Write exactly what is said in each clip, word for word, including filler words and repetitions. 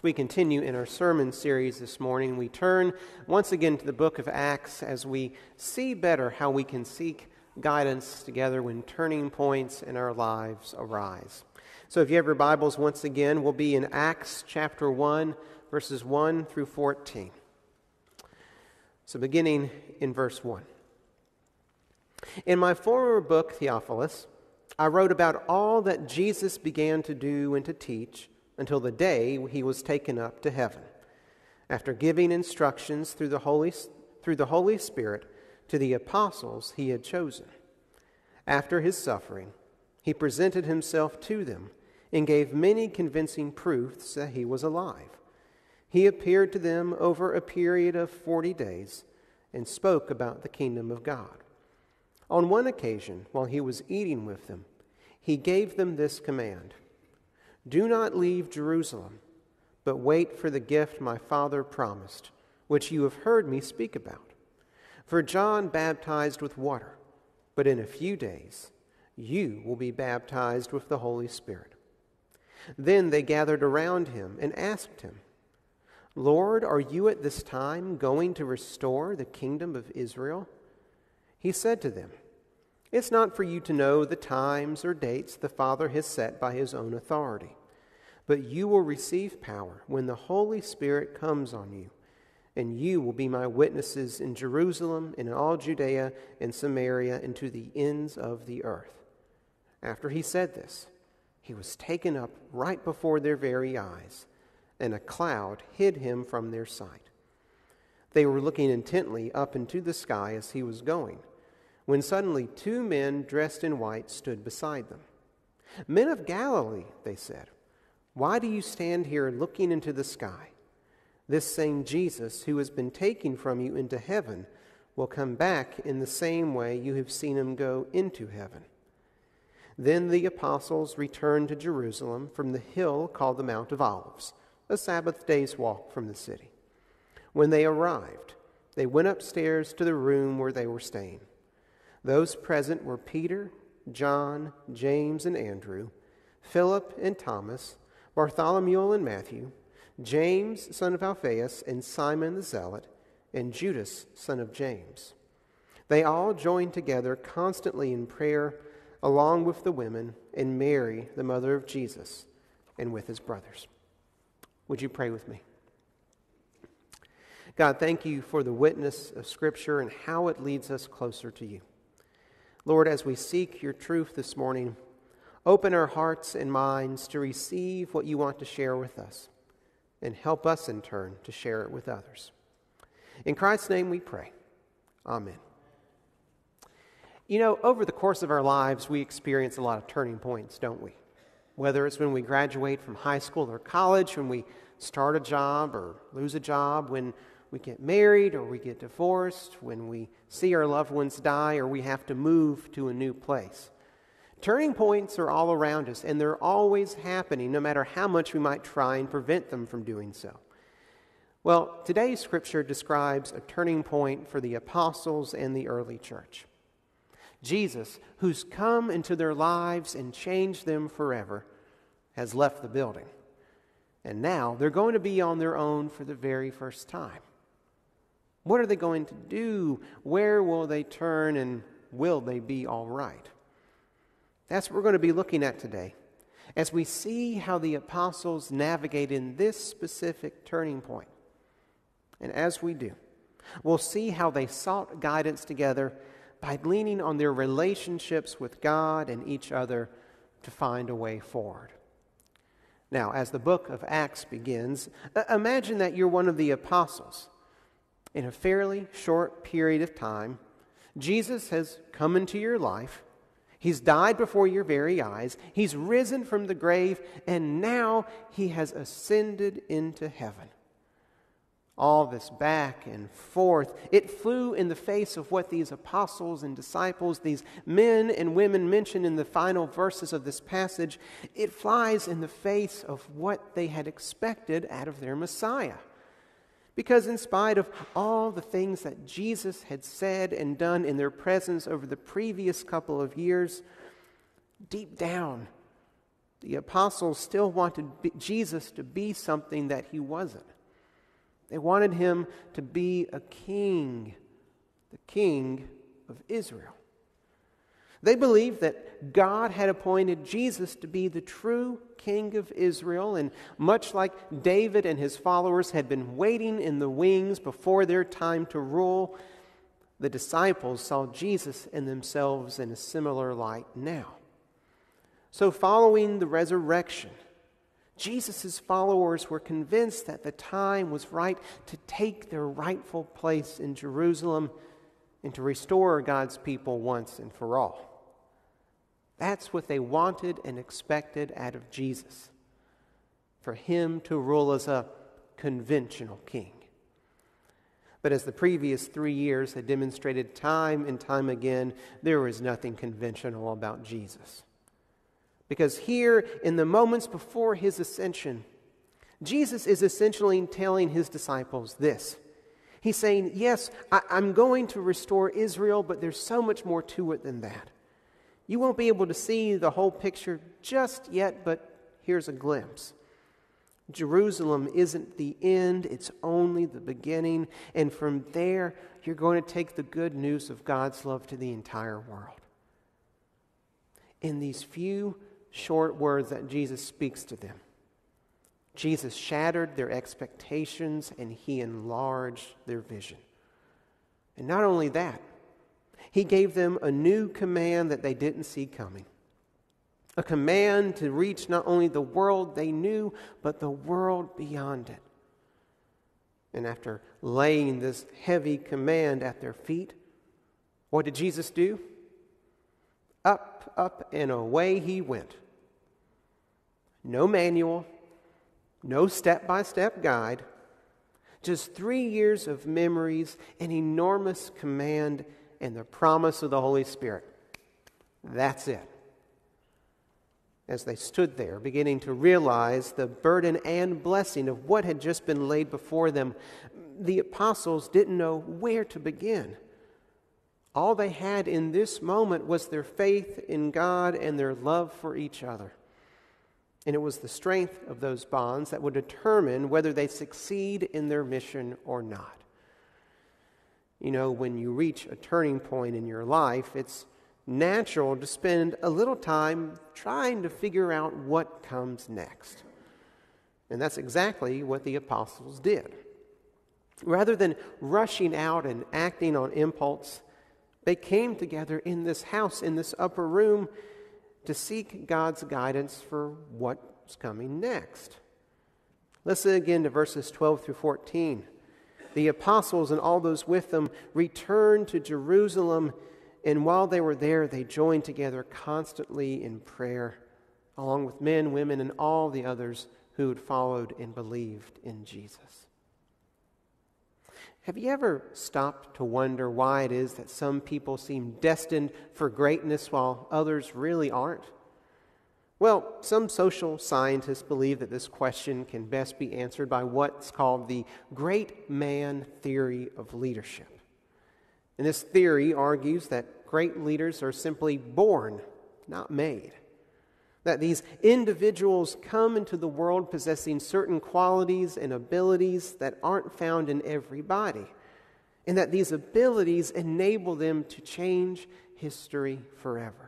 We continue in our sermon series this morning. We turn once again to the book of Acts as we see better how we can seek guidance together when turning points in our lives arise. So if you have your Bibles, once again, we'll be in Acts chapter one, verses one through fourteen. So beginning in verse one. In my former book, Theophilus, I wrote about all that Jesus began to do and to teach until the day he was taken up to heaven, after giving instructions through the Holy, through the Holy Spirit to the apostles he had chosen. After his suffering, he presented himself to them and gave many convincing proofs that he was alive. He appeared to them over a period of forty days and spoke about the kingdom of God. On one occasion, while he was eating with them, he gave them this command: "Do not leave Jerusalem, but wait for the gift my Father promised, which you have heard me speak about. For John baptized with water, but in a few days you will be baptized with the Holy Spirit." Then they gathered around him and asked him, "Lord, are you at this time going to restore the kingdom of Israel?" He said to them, "It's not for you to know the times or dates the Father has set by his own authority, but you will receive power when the Holy Spirit comes on you, and you will be my witnesses in Jerusalem and in all Judea and Samaria and to the ends of the earth." After he said this, he was taken up right before their very eyes, and a cloud hid him from their sight. They were looking intently up into the sky as he was going, when suddenly two men dressed in white stood beside them. "Men of Galilee," they said, "why do you stand here looking into the sky? This same Jesus who has been taken from you into heaven will come back in the same way you have seen him go into heaven." Then the apostles returned to Jerusalem from the hill called the Mount of Olives, a Sabbath day's walk from the city. When they arrived, they went upstairs to the room where they were staying. Those present were Peter, John, James and Andrew, Philip and Thomas, Bartholomew and Matthew, James, son of Alphaeus, and Simon the Zealot, and Judas, son of James. They all joined together constantly in prayer, along with the women and Mary, the mother of Jesus, and with his brothers. Would you pray with me? God, thank you for the witness of Scripture and how it leads us closer to you. Lord, as we seek your truth this morning, open our hearts and minds to receive what you want to share with us, and help us in turn to share it with others. In Christ's name we pray. Amen. You know, over the course of our lives, we experience a lot of turning points, don't we? Whether it's when we graduate from high school or college, when we start a job or lose a job, when we get married or we get divorced, when we see our loved ones die or we have to move to a new place. Turning points are all around us, and they're always happening, no matter how much we might try and prevent them from doing so. Well, today's scripture describes a turning point for the apostles and the early church. Jesus, who's come into their lives and changed them forever, has left the building. And now they're going to be on their own for the very first time. What are they going to do? Where will they turn? And will they be all right? That's what we're going to be looking at today, as we see how the apostles navigate in this specific turning point. And as we do, we'll see how they sought guidance together by leaning on their relationships with God and each other to find a way forward. Now, as the book of Acts begins, imagine that you're one of the apostles. In a fairly short period of time, Jesus has come into your life. He's died before your very eyes. He's risen from the grave, and now he has ascended into heaven. All this back and forth, it flew in the face of what these apostles and disciples, these men and women mentioned in the final verses of this passage, it flies in the face of what they had expected out of their Messiah. Because in spite of all the things that Jesus had said and done in their presence over the previous couple of years, deep down, the apostles still wanted Jesus to be something that he wasn't. They wanted him to be a king, the king of Israel. They believed that God had appointed Jesus to be the true king of Israel, and much like David and his followers had been waiting in the wings before their time to rule, the disciples saw Jesus and themselves in a similar light now. So following the resurrection, Jesus' followers were convinced that the time was right to take their rightful place in Jerusalem and to restore God's people once and for all. That's what they wanted and expected out of Jesus, for him to rule as a conventional king. But as the previous three years had demonstrated time and time again, there was nothing conventional about Jesus. Because here, in the moments before his ascension, Jesus is essentially telling his disciples this. He's saying, yes, I, I'm going to restore Israel, but there's so much more to it than that. You won't be able to see the whole picture just yet, but here's a glimpse. Jerusalem isn't the end, it's only the beginning. And from there, you're going to take the good news of God's love to the entire world. In these few short words that Jesus speaks to them, Jesus shattered their expectations and he enlarged their vision. And not only that, he gave them a new command that they didn't see coming. A command to reach not only the world they knew, but the world beyond it. And after laying this heavy command at their feet, what did Jesus do? Up, up, and away he went. No manual, no step-by-step guide, just three years of memories, an enormous command, and the promise of the Holy Spirit. That's it. As they stood there, beginning to realize the burden and blessing of what had just been laid before them, the apostles didn't know where to begin. All they had in this moment was their faith in God and their love for each other. And it was the strength of those bonds that would determine whether they succeed in their mission or not. You know, when you reach a turning point in your life, it's natural to spend a little time trying to figure out what comes next. And that's exactly what the apostles did. Rather than rushing out and acting on impulse, they came together in this house, in this upper room, to seek God's guidance for what's coming next. Listen again to verses twelve through fourteen. The apostles and all those with them returned to Jerusalem, and while they were there, they joined together constantly in prayer, along with men, women, and all the others who had followed and believed in Jesus. Have you ever stopped to wonder why it is that some people seem destined for greatness while others really aren't? Well, some social scientists believe that this question can best be answered by what's called the great man theory of leadership. And this theory argues that great leaders are simply born, not made. That these individuals come into the world possessing certain qualities and abilities that aren't found in everybody. And that these abilities enable them to change history forever.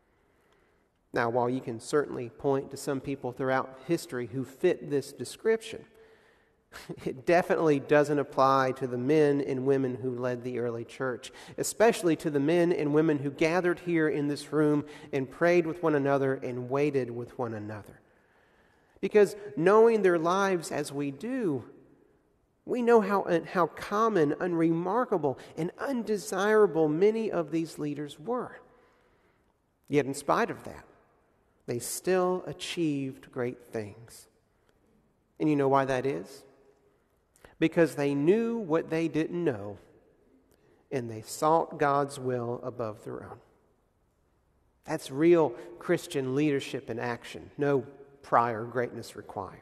Now, while you can certainly point to some people throughout history who fit this description, it definitely doesn't apply to the men and women who led the early church, especially to the men and women who gathered here in this room and prayed with one another and waited with one another. Because knowing their lives as we do, we know how, how common, unremarkable, and undesirable many of these leaders were. Yet in spite of that, they still achieved great things. And you know why that is? Because they knew what they didn't know, and they sought God's will above their own. That's real Christian leadership in action, no prior greatness required.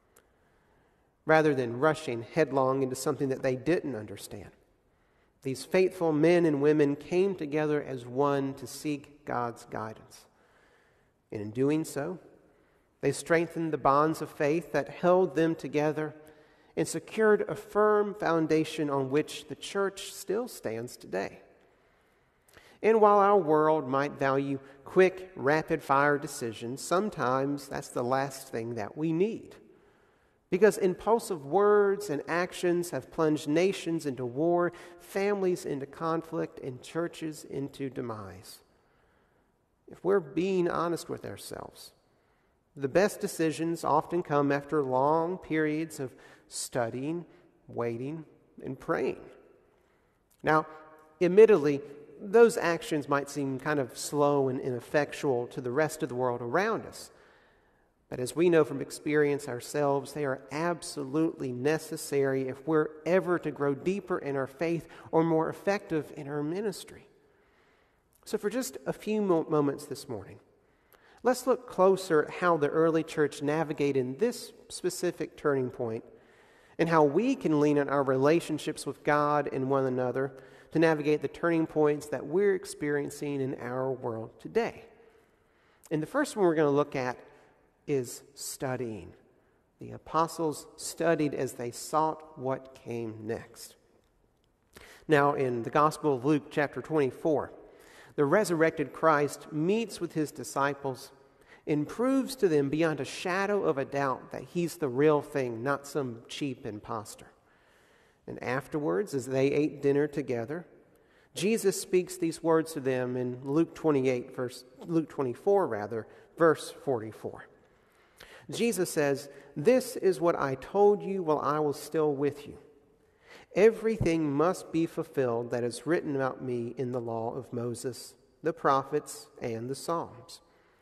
Rather than rushing headlong into something that they didn't understand, these faithful men and women came together as one to seek God's guidance. And in doing so, They strengthened the bonds of faith that held them together and secured a firm foundation on which the church still stands today. And while our world might value quick, rapid-fire decisions, sometimes that's the last thing that we need. Because impulsive words and actions have plunged nations into war, families into conflict, and churches into demise. If we're being honest with ourselves, the best decisions often come after long periods of studying, waiting, and praying. Now, admittedly, those actions might seem kind of slow and ineffectual to the rest of the world around us. But as we know from experience ourselves, they are absolutely necessary if we're ever to grow deeper in our faith or more effective in our ministry. So for just a few mo- moments this morning, let's look closer at how the early church navigated this specific turning point and how we can lean on our relationships with God and one another to navigate the turning points that we're experiencing in our world today. And the first one we're going to look at is studying. The apostles studied as they sought what came next. Now, in the Gospel of Luke, chapter twenty-four, the resurrected Christ meets with his disciples and proves to them beyond a shadow of a doubt that he's the real thing, not some cheap imposter. And afterwards, as they ate dinner together, Jesus speaks these words to them in Luke twenty-eight, verse Luke twenty-four, rather, verse forty-four. Jesus says, "This is what I told you while I was still with you. Everything must be fulfilled that is written about me in the law of Moses, the prophets, and the Psalms."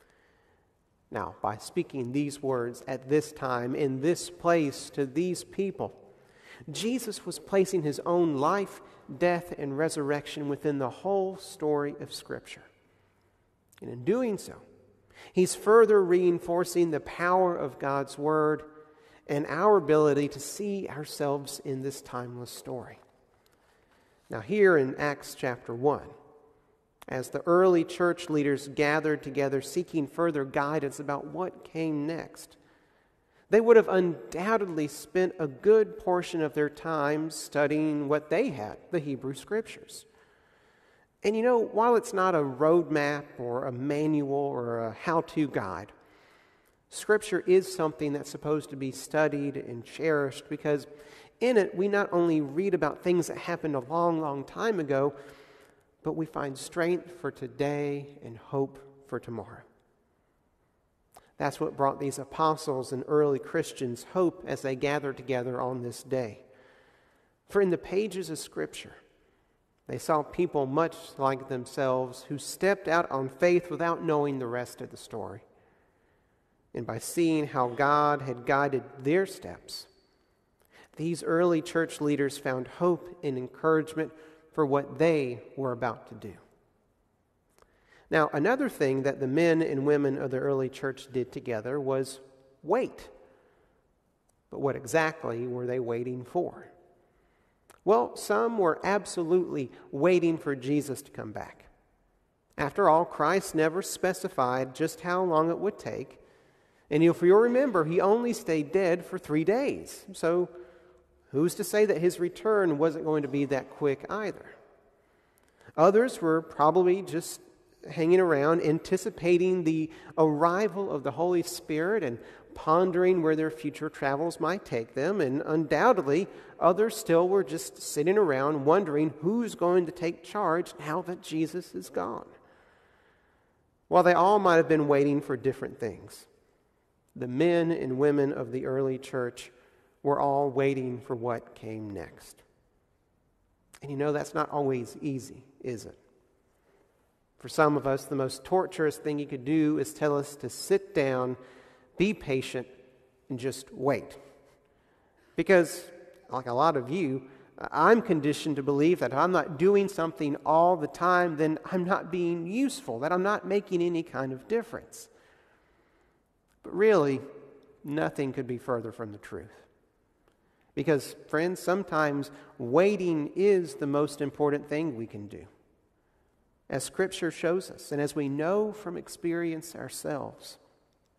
Now, by speaking these words at this time, in this place, to these people, Jesus was placing his own life, death, and resurrection within the whole story of Scripture. And in doing so, he's further reinforcing the power of God's Word and our ability to see ourselves in this timeless story. Now, here in Acts chapter one, as the early church leaders gathered together seeking further guidance about what came next, they would have undoubtedly spent a good portion of their time studying what they had, the Hebrew Scriptures. And you know, while it's not a roadmap or a manual or a how-to guide, Scripture is something that's supposed to be studied and cherished because in it we not only read about things that happened a long, long time ago, but we find strength for today and hope for tomorrow. That's what brought these apostles and early Christians hope as they gathered together on this day. For in the pages of Scripture, they saw people much like themselves who stepped out on faith without knowing the rest of the story. And by seeing how God had guided their steps, these early church leaders found hope and encouragement for what they were about to do. Now, another thing that the men and women of the early church did together was wait. But what exactly were they waiting for? Well, some were absolutely waiting for Jesus to come back. After all, Christ never specified just how long it would take. And if you'll remember, he only stayed dead for three days. So who's to say that his return wasn't going to be that quick either? Others were probably just hanging around, anticipating the arrival of the Holy Spirit and pondering where their future travels might take them. And undoubtedly, others still were just sitting around wondering who's going to take charge now that Jesus is gone. While they all might have been waiting for different things, the men and women of the early church were all waiting for what came next. And you know, that's not always easy, is it? For some of us, the most torturous thing you could do is tell us to sit down, be patient, and just wait. Because, like a lot of you, I'm conditioned to believe that if I'm not doing something all the time, then I'm not being useful, that I'm not making any kind of difference. But really, nothing could be further from the truth. Because, friends, sometimes waiting is the most important thing we can do. As Scripture shows us, and as we know from experience ourselves,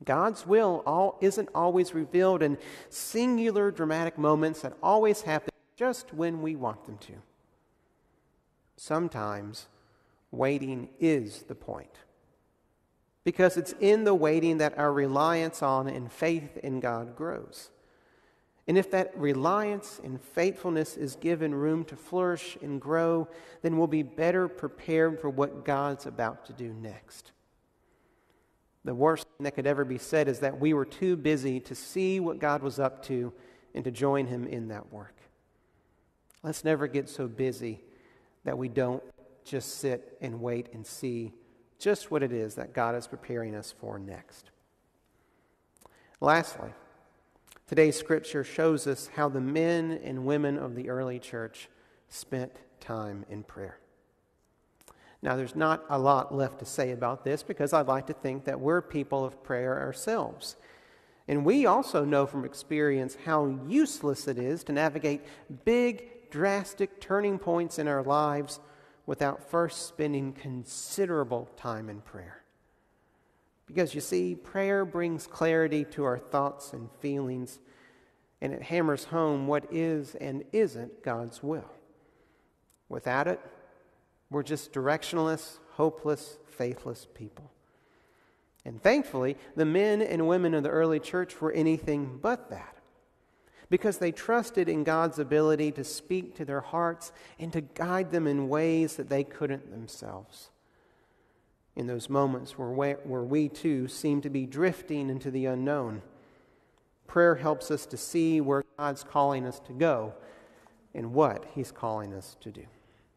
God's will all, isn't always revealed in singular dramatic moments that always happen just when we want them to. Sometimes waiting is the point, because it's in the waiting that our reliance on and faith in God grows. And if that reliance and faithfulness is given room to flourish and grow, then we'll be better prepared for what God's about to do next. The worst thing that could ever be said is that we were too busy to see what God was up to and to join Him in that work. Let's never get so busy that we don't just sit and wait and see just what it is that God is preparing us for next. Lastly, today's scripture shows us how the men and women of the early church spent time in prayer. Now, there's not a lot left to say about this, because I'd like to think that we're people of prayer ourselves. And we also know from experience how useless it is to navigate big, drastic turning points in our lives without first spending considerable time in prayer. Because you see, prayer brings clarity to our thoughts and feelings, and it hammers home what is and isn't God's will. Without it, we're just directionless, hopeless, faithless people. And thankfully, the men and women of the early church were anything but that, because they trusted in God's ability to speak to their hearts and to guide them in ways that they couldn't themselves. In those moments where we, where we too seem to be drifting into the unknown, prayer helps us to see where God's calling us to go and what He's calling us to do.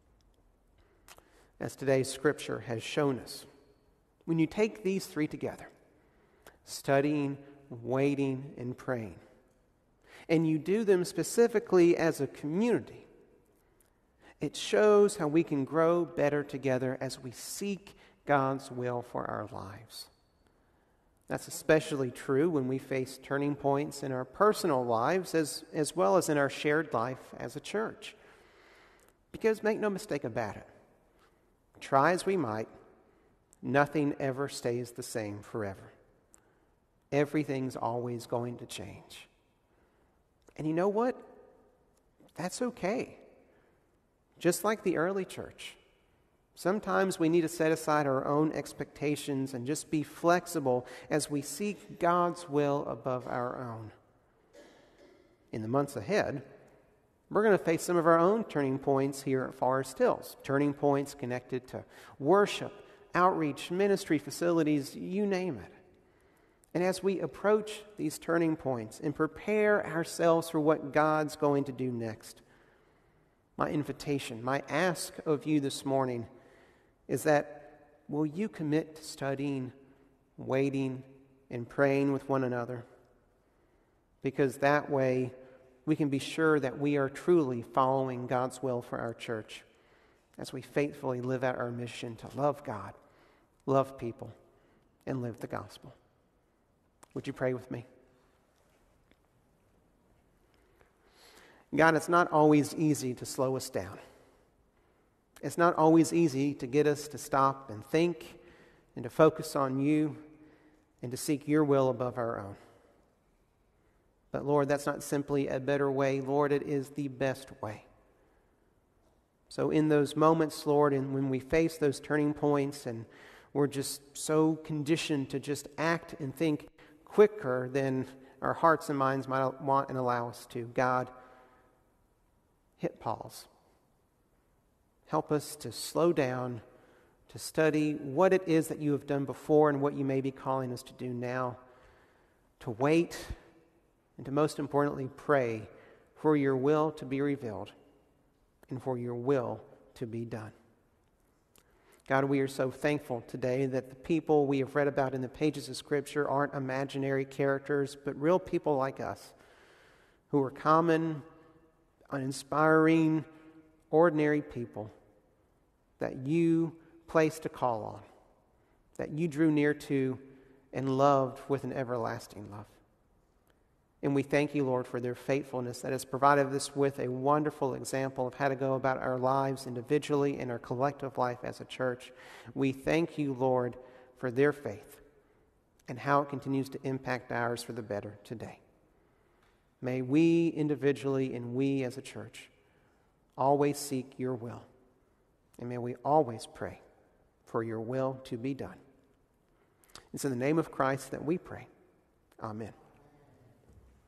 As today's scripture has shown us, when you take these three together, studying, waiting, and praying, and you do them specifically as a community, it shows how we can grow better together as we seek God's will for our lives. That's especially true when we face turning points in our personal lives as, as well as in our shared life as a church. Because make no mistake about it, try as we might, nothing ever stays the same forever. Everything's always going to change. And you know what? That's okay. Just like the early church, sometimes we need to set aside our own expectations and just be flexible as we seek God's will above our own. In the months ahead, we're going to face some of our own turning points here at Forest Hills. Turning points connected to worship, outreach, ministry facilities, you name it. And as we approach these turning points and prepare ourselves for what God's going to do next, my invitation, my ask of you this morning is that will you commit to studying, waiting, and praying with one another? Because that way we can be sure that we are truly following God's will for our church as we faithfully live out our mission to love God, love people, and live the gospel. Would you pray with me? God, it's not always easy to slow us down. It's not always easy to get us to stop and think and to focus on you and to seek your will above our own. But Lord, that's not simply a better way. Lord, it is the best way. So in those moments, Lord, and when we face those turning points and we're just so conditioned to just act and think quicker than our hearts and minds might want and allow us to, God, hit pause. Help us to slow down, to study what it is that you have done before and what you may be calling us to do now, to wait, and to most importantly pray for your will to be revealed and for your will to be done. God, we are so thankful today that the people we have read about in the pages of Scripture aren't imaginary characters, but real people like us who are common, uninspiring, ordinary people that you placed a call on, that you drew near to and loved with an everlasting love. And we thank you, Lord, for their faithfulness that has provided us with a wonderful example of how to go about our lives individually and our collective life as a church. We thank you, Lord, for their faith. and how it continues to impact ours for the better today. May we individually and we as a church always seek your will. And may we always pray for your will to be done. It's in the name of Christ that we pray. Amen.